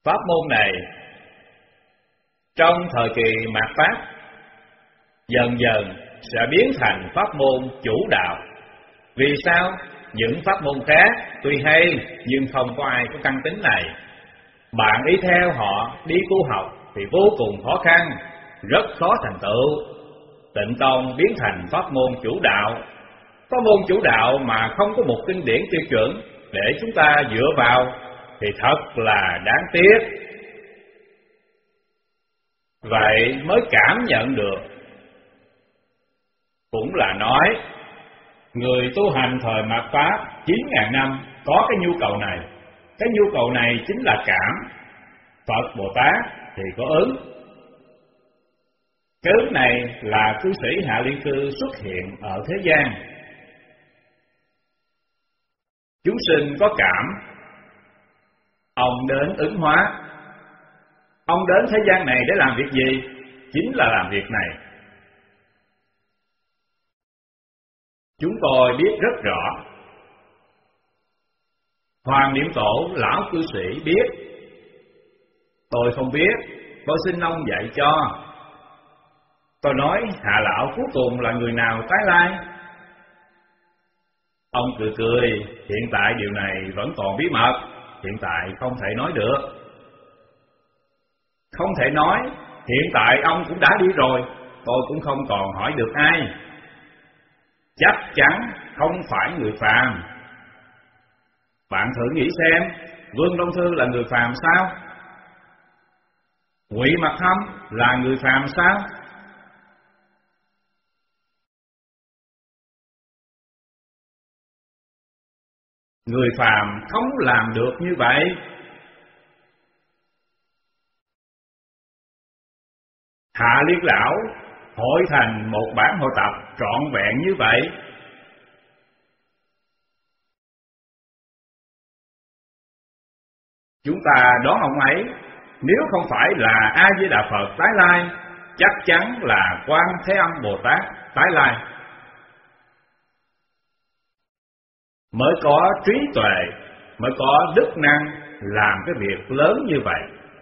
Pháp môn này trong thời kỳ mạt Pháp dần dần sẽ biến thành pháp môn chủ đạo. Vì sao? Những pháp môn khác tuy hay nhưng không có ai có căn tính này. Bạn ý theo họ đi tu học thì vô cùng khó khăn, rất khó thành tựu. Tịnh Tông biến thành pháp môn chủ đạo. Pháp môn chủ đạo mà không có một kinh điển tiêu chuẩn để chúng ta dựa vào thì thật là đáng tiếc. Vậy mới cảm nhận được. Cũng là nói người tu hành thời mạt Pháp 9.000 năm có cái nhu cầu này. Cái nhu cầu này chính là cảm. Phật Bồ Tát thì có ứng. Cái ứng này là cư sĩ Hạ Liên Cư xuất hiện ở thế gian. Chúng sinh có cảm, ông đến ứng hóa. Ông đến thế gian này để làm việc gì? Chính là làm việc này. Chúng tôi biết rất rõ. Hoàng Niệm Tổ lão cư sĩ biết. Tôi không biết, tôi xin ông dạy cho. Tôi nói Hạ lão cuối cùng là người nào tái lai? Ông cười cười, hiện tại điều này vẫn còn bí mật, hiện tại không thể nói được. Không thể nói, hiện tại ông cũng đã đi rồi, tôi cũng không còn hỏi được ai. Chắc chắn không phải người phàm. Bạn thử nghĩ xem, Vương Đông Thư là người phàm sao? Ngụy Mặc Thâm là người phàm sao? Người phàm không làm được như vậy. Hạ Liên lão hội thành một bản hội tập trọn vẹn như vậy. Chúng ta đoán ông ấy, nếu không phải là A Di Đà Phật tái lai, chắc chắn là Quan Thế Âm Bồ Tát tái lai, mới có trí tuệ, mới có đức năng làm cái việc lớn như vậy.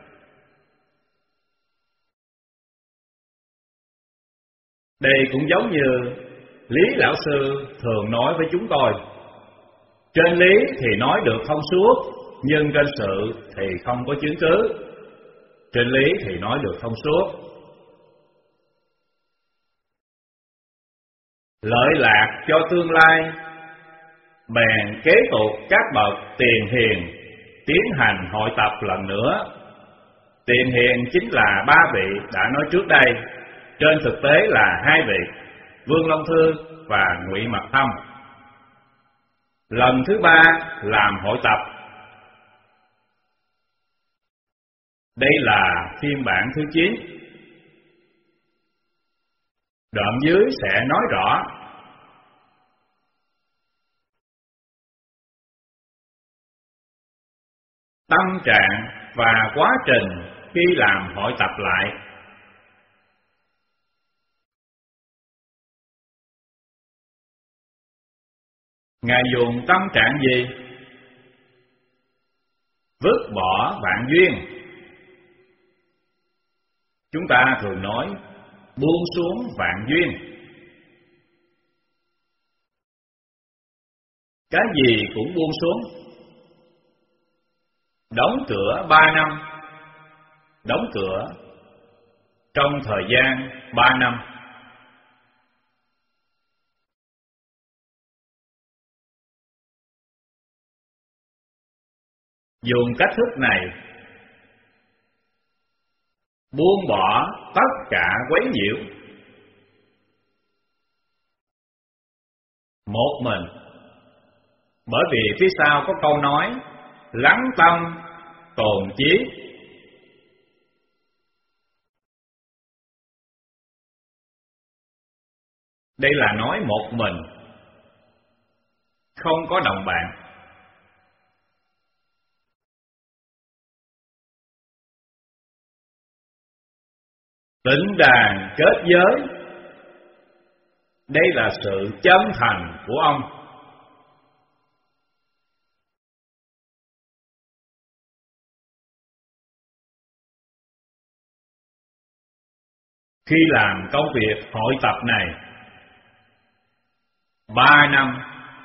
Đây cũng giống như Lý Lão Sư thường nói với chúng tôi. Trên lý thì nói được thông suốt, nhưng trên sự thì không có chứng cứ. Trên lý thì nói được thông suốt. Lợi lạc cho tương lai, bèn kế tục các bậc tiền hiền tiến hành hội tập lần nữa. Tiền hiền chính là ba vị đã nói trước đây, trên thực tế là hai vị, Vương Long Thư và Ngụy Mặc Thâm. Lần thứ ba làm hội tập. Đây là phiên bản thứ 9. Đoạn dưới sẽ nói rõ. Tâm trạng và quá trình khi làm hội tập lại. Ngài dùng tâm trạng gì? Vứt bỏ vạn duyên. Chúng ta thường nói buông xuống vạn duyên. Cái gì cũng buông xuống. Đóng cửa 3 năm. Đóng cửa trong thời gian 3 năm. Dùng cách thức này buông bỏ tất cả quấy nhiễu. Một mình. Bởi vì phía sau có câu nói lắng tâm tồn chí. Đây là nói một mình, không có đồng bạn. Tịnh đàn kết giới. Đây là sự chân thành của ông. Khi làm công việc hội tập này 3 năm,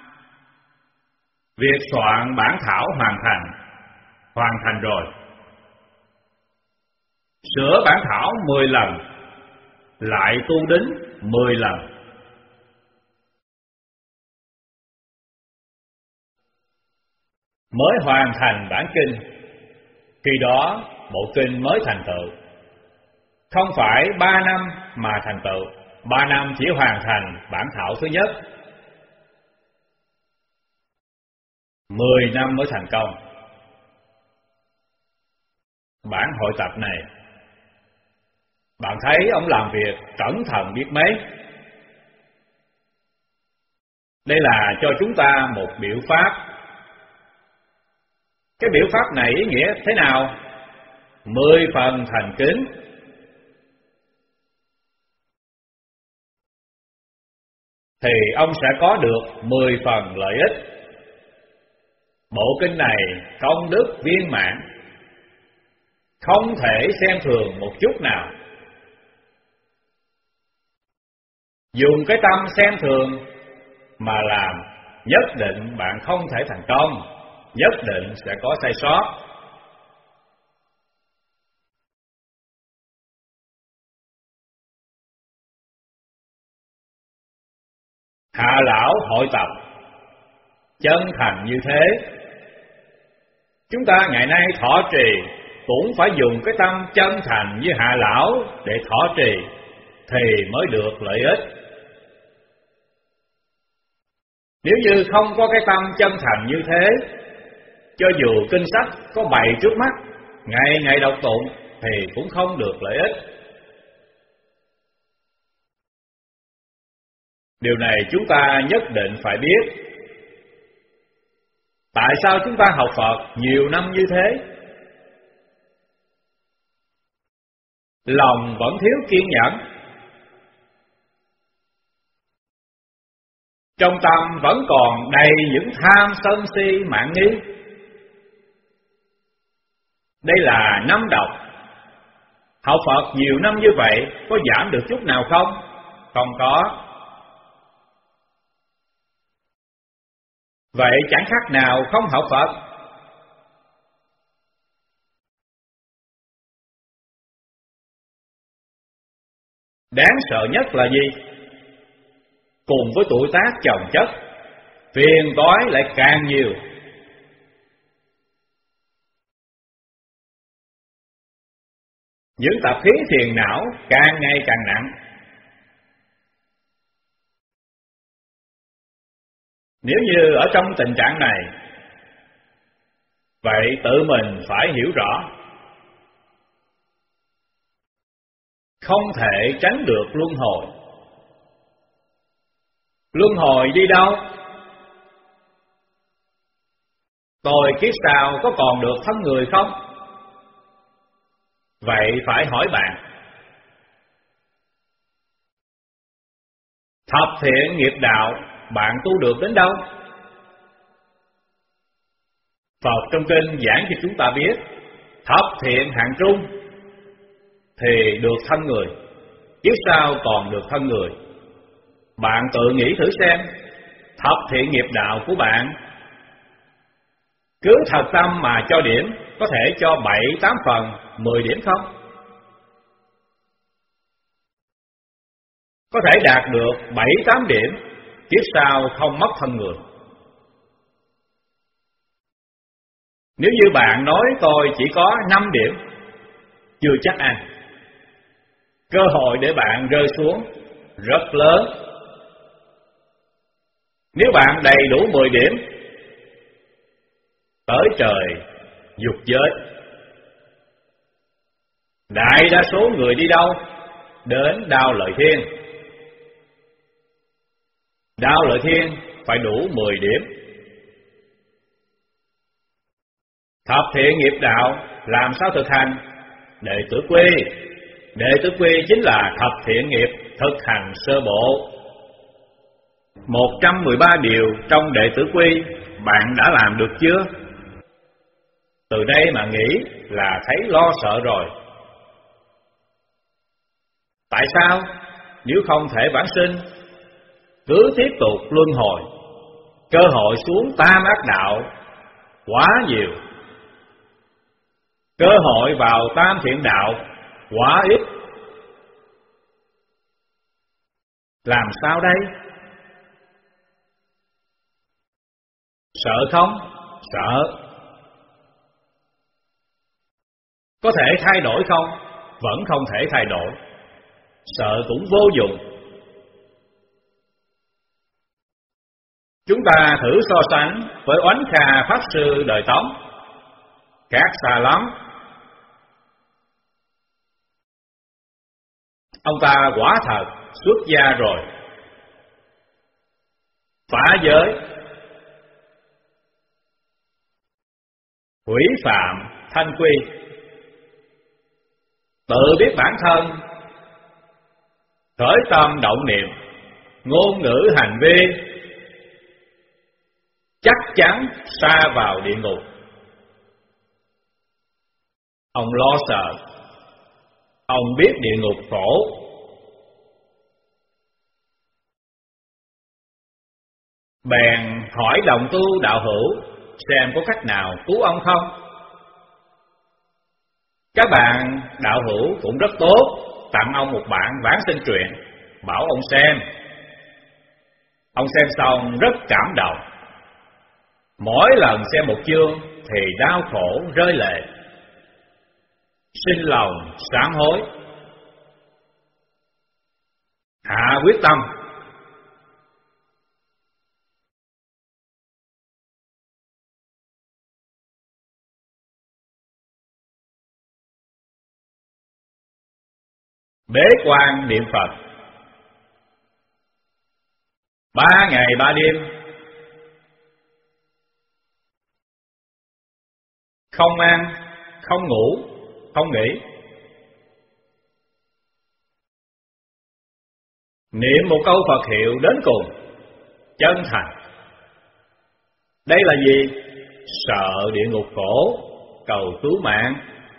việc soạn bản thảo hoàn thành rồi. Sửa bản thảo 10 lần, lại tu đính 10 lần. Mới hoàn thành bản kinh, khi đó bộ kinh mới thành tựu. Không phải 3 năm mà thành tựu, 3 năm chỉ hoàn thành bản thảo thứ nhất, 10 năm mới thành công. Bản hội tập này, bạn thấy ông làm việc cẩn thận biết mấy. Đây là cho chúng ta một biểu pháp. Cái biểu pháp này ý nghĩa thế nào? 10 phần thành kính. Thì ông sẽ có được 10 phần lợi ích. Bộ kinh này công đức viên mãn, không thể xem thường một chút nào. Dùng cái tâm xem thường mà làm, nhất định bạn không thể thành công, nhất định sẽ có sai sót. Hạ lão hội tập chân thành như thế, chúng ta ngày nay thọ trì cũng phải dùng cái tâm chân thành như hạ lão để thọ trì thì mới được lợi ích. Nếu như không có cái tâm chân thành như thế, cho dù kinh sách có bày trước mắt, ngày ngày đọc tụng thì cũng không được lợi ích. Điều này chúng ta nhất định phải biết. Tại sao chúng ta học Phật nhiều năm như thế? Lòng vẫn thiếu kiên nhẫn, trong tâm vẫn còn đầy những tham sân si mạn nghi. Đây là năm độc. Học Phật nhiều năm như vậy có giảm được chút nào không? Không có. Vậy chẳng khác nào không học Phật. Đáng sợ nhất là gì? Cùng với tuổi tác chồng chất, phiền toái lại càng nhiều. Những tập khí phiền não càng ngày càng nặng. Nếu như ở trong tình trạng này, vậy tự mình phải hiểu rõ, không thể tránh được luân hồi. Luân hồi đi đâu? Tôi kiếp sau có còn được thân người không? Vậy phải hỏi bạn, thập thiện nghiệp đạo bạn tu được đến đâu? Phật trong kinh giảng cho chúng ta biết, thập thiện hạng trung thì được thân người, kiếp sau còn được thân người. Bạn tự nghĩ thử xem, thập thiện nghiệp đạo của bạn cứ thật tâm mà cho điểm, có thể cho 7-8 phần, 10 điểm không? Có thể đạt được 7-8 điểm, kiếp sau không mất thân người. Nếu như bạn nói tôi chỉ có 5 điểm, chưa chắc ăn. Cơ hội để bạn rơi xuống rất lớn. Nếu bạn đầy đủ 10 điểm, tới trời dục giới. Đại đa số người đi đâu? Đến Đao Lợi Thiên. Đao Lợi Thiên phải đủ 10 điểm. Thập thiện nghiệp đạo làm sao thực hành? Đệ tử quy. Đệ tử quy chính là thập thiện nghiệp thực hành sơ bộ. 113 điều trong đệ tử quy bạn đã làm được chưa? Từ đây mà nghĩ là thấy lo sợ rồi. Tại sao? Nếu không thể vãng sinh, cứ tiếp tục luân hồi, cơ hội xuống tam ác đạo quá nhiều, cơ hội vào tam thiện đạo quá ít. Làm sao đây? Sợ không? Sợ. Có thể thay đổi không? Vẫn không thể thay đổi. Sợ cũng vô dụng. Chúng ta thử so sánh với Oánh Kha Pháp Sư đời Tống. Khác xa lắm. Ông ta quả thật xuất gia rồi, phá giới, hủy phạm thanh quy, tự biết bản thân, khởi tâm động niệm, ngôn ngữ hành vi, chắc chắn sa vào địa ngục. Ông lo sợ, ông biết địa ngục khổ. Bèn hỏi đồng tu đạo hữu xem có cách nào cứu ông không. Các bạn đạo hữu cũng rất tốt, tặng ông một bản vãng sinh truyện, bảo ông xem. Ông xem xong rất cảm động. Mỗi lần xem một chương thì đau khổ rơi lệ, sinh lòng sám hối, hạ quyết tâm. Bế quan niệm Phật 3 ngày 3 đêm, không ăn, không ngủ, không nghỉ. Niệm một câu Phật hiệu đến cùng, chân thành. Đây là gì? Sợ địa ngục khổ, cầu cứu mạng.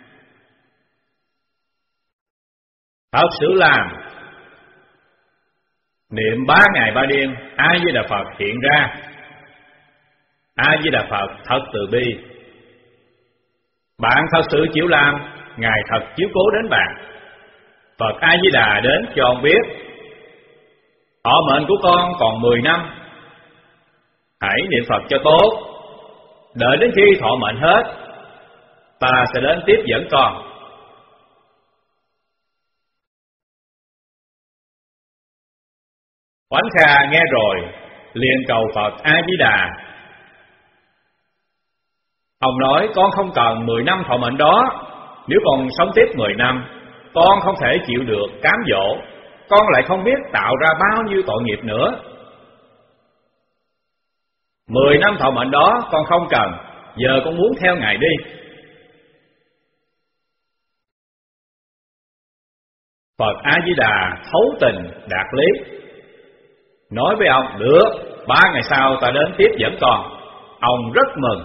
Thật sự làm. Niệm 3 ngày 3 đêm, A Di Đà Phật hiện ra. A Di Đà Phật thật từ bi. Bạn thật sự chịu làm, Ngài thật chiếu cố đến bạn. Phật A Di Đà đến cho ông biết, thọ mệnh của con còn 10 năm. Hãy niệm Phật cho tốt. Đợi đến khi thọ mệnh hết, ta sẽ đến tiếp dẫn con. Oánh Kha nghe rồi liền cầu Phật A Di Đà. Ông nói con không cần 10 năm thọ mệnh đó. Nếu con sống tiếp 10 năm, con không thể chịu được cám dỗ, con lại không biết tạo ra bao nhiêu tội nghiệp nữa. 10 năm thọ mệnh đó con không cần, giờ con muốn theo Ngài đi. Phật A Di Đà thấu tình đạt lý, nói với ông, được, 3 ngày sau ta đến tiếp dẫn con. Ông rất mừng.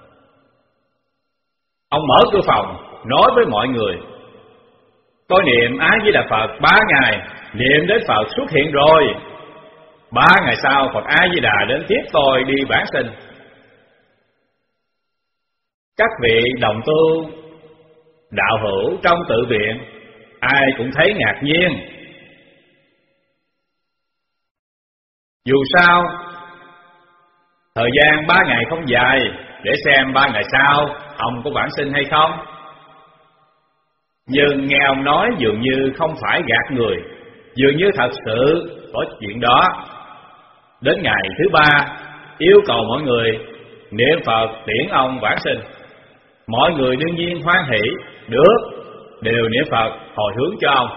Ông mở cửa phòng, nói với mọi người, tôi niệm A Di Đà Phật 3 ngày, niệm đến Phật xuất hiện rồi. 3 ngày sau Phật A Di Đà đến tiếp tôi đi vãng sinh. Các vị đồng tu đạo hữu trong tự viện ai cũng thấy ngạc nhiên. Dù sao, thời gian 3 ngày không dài, để xem 3 ngày sau ông có vãng sinh hay không. Nhưng nghe ông nói dường như không phải gạt người, dường như thật sự có chuyện đó. Đến ngày thứ 3, yêu cầu mọi người niệm Phật tiễn ông vãng sinh. Mọi người đương nhiên hoan hỷ, được, đều niệm Phật hồi hướng cho ông.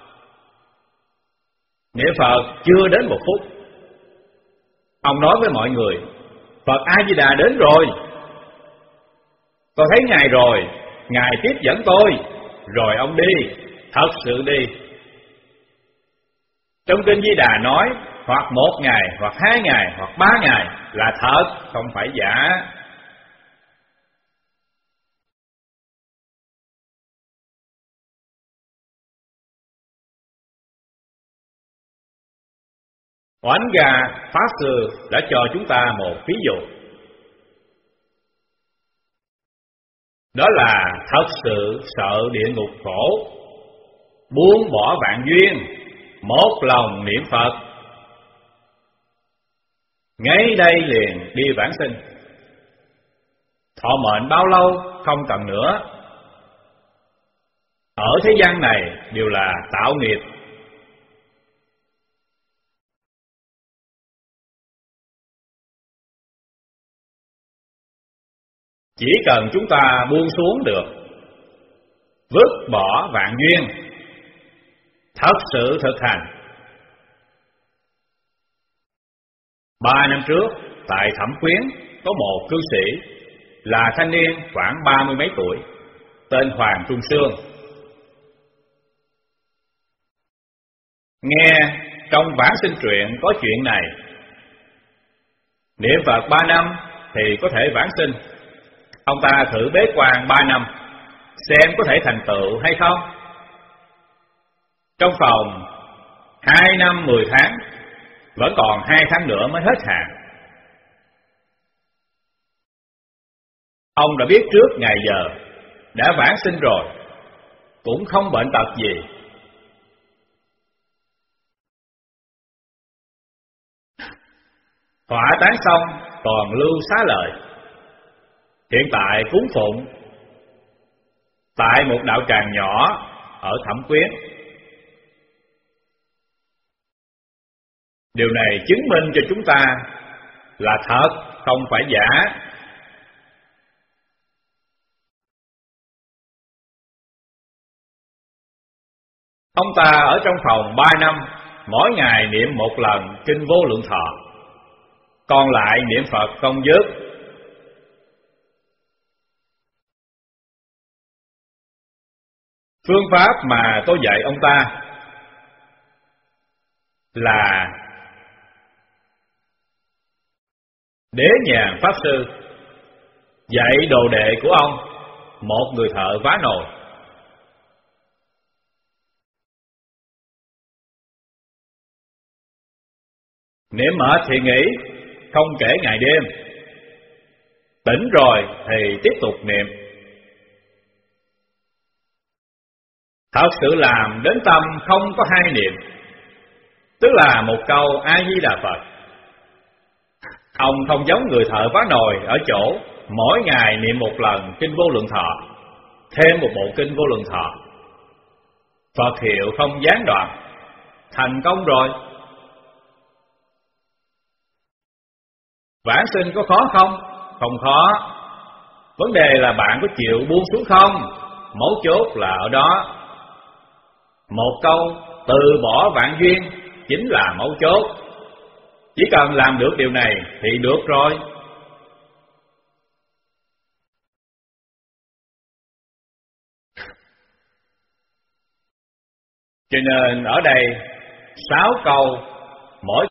Niệm Phật chưa đến 1 phút, ông nói với mọi người, Phật A Di Đà đến rồi. Tôi thấy Ngài rồi, Ngài tiếp dẫn tôi. Rồi ông đi, thật sự đi. Trong kinh Di Đà nói, hoặc 1 ngày, hoặc 2 ngày, hoặc 3 ngày là thật, không phải giả. Oánh Ga Pháp Sư đã cho chúng ta một ví dụ. Đó là thật sự sợ địa ngục khổ, buông bỏ vạn duyên, một lòng niệm Phật, ngay đây liền đi vãng sinh. Thọ mệnh bao lâu không cần nữa. Ở thế gian này đều là tạo nghiệp. Chỉ cần chúng ta buông xuống được, vứt bỏ vạn duyên, thật sự thực hành. 3 năm trước, tại Thẩm Quyến có một cư sĩ là thanh niên khoảng 30 mấy tuổi, tên Hoàng Trung Sương. Nghe trong Vãng Sinh truyện có chuyện này, niệm Phật 3 năm thì có thể vãng sinh. Ông ta thử bế quan 3 năm, xem có thể thành tựu hay không. Trong vòng 2 năm 10 tháng, vẫn còn 2 tháng nữa mới hết hạn. Ông đã biết trước ngày giờ, đã vãng sinh rồi, cũng không bệnh tật gì. Hỏa táng xong còn lưu xá lợi. Hiện tại cúng phụng tại một đạo tràng nhỏ ở Thẩm Quyến. Điều này chứng minh cho chúng ta là thật, không phải giả. Ông ta ở trong phòng 3 năm, mỗi ngày niệm một lần kinh Vô Lượng Thọ, còn lại niệm Phật không dứt. Phương pháp mà tôi dạy ông ta là Đế Nhàn Pháp Sư dạy đồ đệ của ông, một người thợ vá nồi. Niệm mệt thì nghỉ, không kể ngày đêm. Tỉnh rồi thì tiếp tục niệm. Thật sự làm đến tâm không có hai niệm, tức là một câu A Di Đà Phật. Ông không giống người thợ vá nồi ở chỗ mỗi ngày niệm một lần kinh Vô Lượng Thọ, thêm một bộ kinh Vô Lượng Thọ. Phật hiệu không gián đoạn, thành công rồi. Vãng sinh có khó không? Không khó. Vấn đề là bạn có chịu buông xuống không? Mấu chốt là ở đó. Một câu từ bỏ vạn duyên chính là mấu chốt. Chỉ cần làm được điều này thì được rồi. Cho nên ở đây 6 câu, mỗi